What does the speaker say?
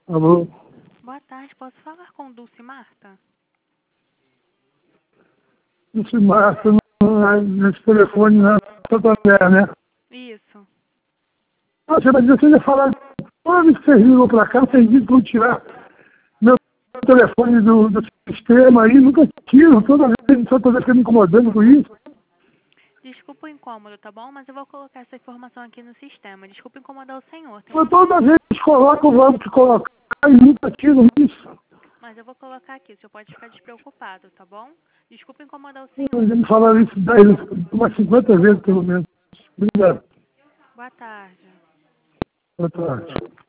Alô? Boa tarde, posso falar com Dulce Marta? Esse Márcio, nesse telefone, na Santander, né? Isso. Nossa, mas você ia falar, toda vez que vocês ligam pra cá, vocês dizem que vão tirar meu telefone do sistema aí, nunca tiram, toda vez, só toda vez me incomodando com isso. Desculpa o incômodo, tá bom? Mas eu vou colocar essa informação aqui no sistema. Desculpa incomodar o senhor. Mas toda vez que colocam, vamos te colocar e nunca tiram isso. Mas eu vou colocar aqui, o senhor pode ficar despreocupado, tá bom? Desculpa incomodar o Já senhor. me falaram isso 10, umas 50 vezes, pelo menos. Obrigado. Boa tarde. Boa tarde.